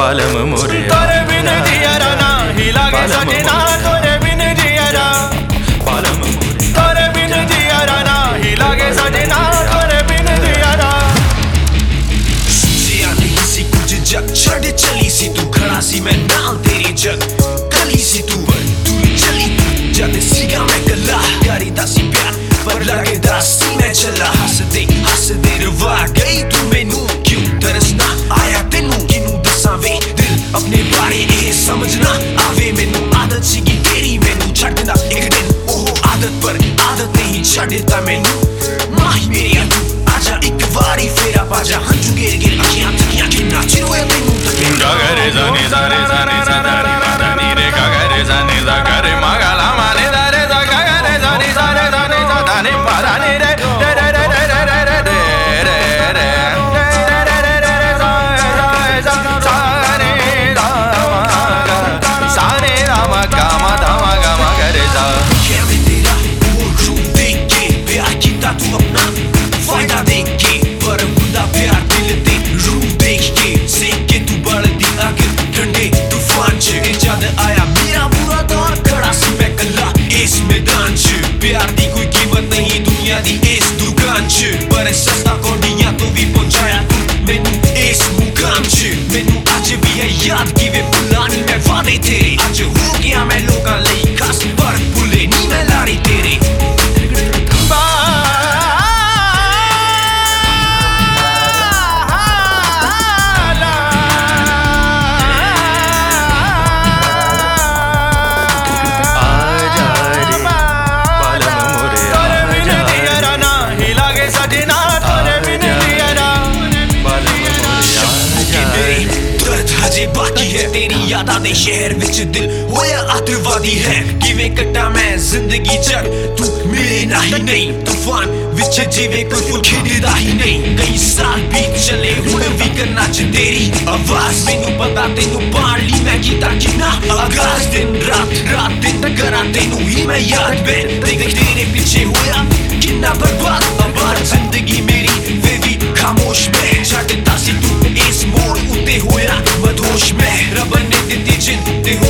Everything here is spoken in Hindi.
पालम मोरे तोरे बिन जियरा ना ही लागे सजना, तोरे बिन जियरा पालम मोरे तोरे बिन जियरा ना ही लागे सजना, तोरे बिन जियरा। सी कुछ जग छड़ चली सी तू, खड़ा सी मैं नाल तेरी जग गली सी तू चली जद सीगा मैं गला यारी दासी प्यार पर लगे दासी मैं चला। हस दे रवा गई तू मैनू क्यों तरसना आया तेनू किनू दसा वे दिल अपने बारे ये समझना आवे मैनू आदत सीगी तेरी मैनू छड़ देना एक दिन ओहो आदत पर आदत नहीं छड़ देता मैनू माही मेरी तू आजा एक बारी फेरा बाजा हंजू गिर गिर अखियां तकियां किन्ना चिर होया मैनू तक गरे जाने जारे जाने जारे मानी रे गरे जाने जारे मगला माने जारे गरे जाने जारे जाने जाने पाराने रे रे रे रे रे रे रे रे रे सारे राम गामा धामा गामा गरे जा। क्या मैं तेरा वो रूप देख के प्यार किया तू अपना फायदा देख के पर खुदा प्यार दिल दे रूप देख के सेक के तू बढ़ दी आग ठंडे तूफान च जद आया मेरा बुरा दौर खड़ा सी मैं कल्ला इस मैदान च प्यार दी कोई कीमत नहीं दुनिया दी इस दुकान च पर सस्ता कौड़ियां तो भी पहुंचाया तू मैनू इस मुकाम च मैनू अज भी है याद कि वे भुलानी मैं वादे तेरे अज हो गया मैं लोकां लई खास पर भुले नी मैं लारी तेरे। बाकी है तेरी यादां दे शहर विच दिल होया आतंकवादी है किवें कट्टा मैं जिंदगी जग तू मिले नहीं तूफान विच जीवे कोई फुल खेडदा ही नहीं। कई साल बीत चले हुण भी करना च तेरी आवाज मैनू पता तेनू पाण ली मैं कीता किन्ना आगाज दिन रात दिन करा तेनू ही मैं याद बैन तेरे पीछे होया किन्ना बर्बाद आबाद जिंदगी मेरी वे भी खामोश मैं छड्डदा सी तू इस मोड़ उत्ते होया मदहोश मैं रब ने दित्ती जिंद ते